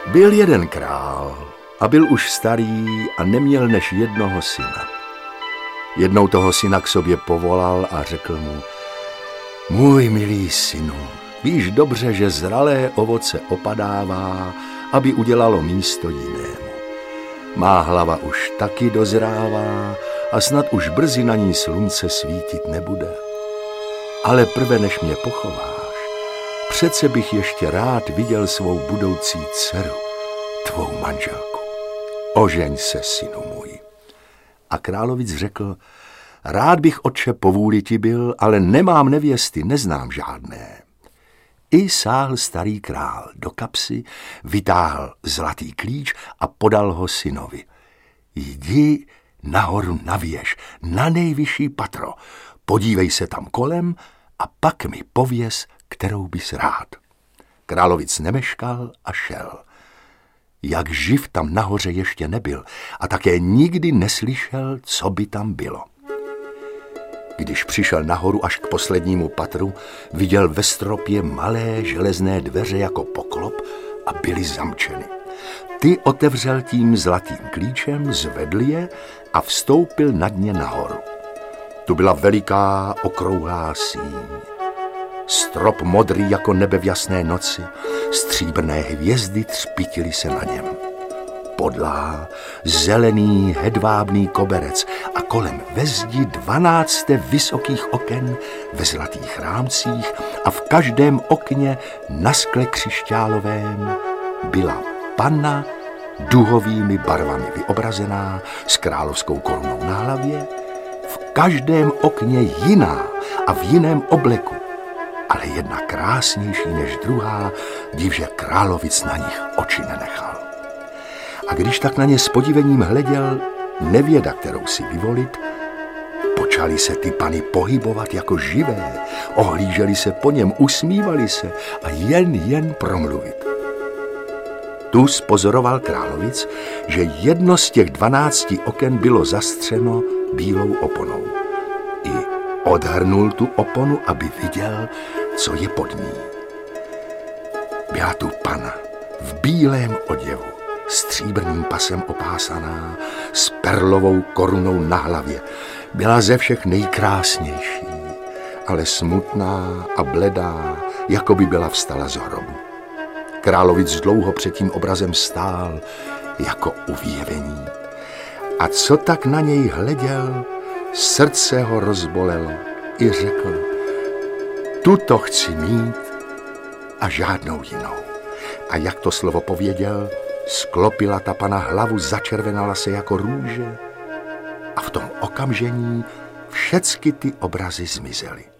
Byl jeden král a byl už starý a neměl než jednoho syna. Jednou toho syna k sobě povolal a řekl mu: Můj milý synu, víš dobře, že zralé ovoce opadává, aby udělalo místo jinému. Má hlava už taky dozrává a snad už brzy na ní slunce svítit nebude. Ale prve než mě pochováš, přece bych ještě rád viděl svou budoucí dceru, tvou manželku. Ožeň se, synu můj. A královic řekl: Rád bych, otče, po vůli ti byl, ale nemám nevěsty, neznám žádné. I sáhl starý král do kapsy, vytáhl zlatý klíč a podal ho synovi. Jdi nahoru na věž, na nejvyšší patro, podívej se tam kolem a pak mi pověz, kterou bys rád. Královic nemeškal a šel. Jak živ tam nahoře ještě nebyl a také nikdy neslyšel, co by tam bylo. Když přišel nahoru až k poslednímu patru, viděl ve stropě malé železné dveře jako poklop a byly zamčeny. Ty otevřel tím zlatým klíčem, zvedl je a vstoupil nad ně nahoru. Tu byla veliká okrouhlá síň. Strop modrý jako nebe v jasné noci, stříbrné hvězdy třpitily se na něm. Podlaha, zelený hedvábný koberec a kolem ve zdi 12 vysokých oken ve zlatých rámcích a v každém okně na skle křišťálovém byla panna duhovými barvami vyobrazená s královskou korunou na hlavě, v každém okně jiná a v jiném obleku, ale jedna krásnější než druhá, divže královic na nich oči nenechal. A když tak na ně s podivením hleděl, nevěda, kterou si vyvolit, počali se ty pany pohybovat jako živé, ohlíželi se po něm, usmívali se a jen promluvit. Tu spozoroval královic, že jedno z těch 12 oken bylo zastřeno bílou oponou. I odhrnul tu oponu, aby viděl, co je pod ní. Byla tu pana v bílém oděvu, stříbrným pasem opásaná, s perlovou korunou na hlavě. Byla ze všech nejkrásnější, ale smutná a bledá, jako by byla vstala z hrobu. Královic dlouho před tím obrazem stál, jako uvěvení. A co tak na něj hleděl, srdce ho rozbolelo i řekl: tuto chci mít a žádnou jinou. A jak to slovo pověděl, sklopila ta pana hlavu, začervenala se jako růže a v tom okamžení všecky ty obrazy zmizely.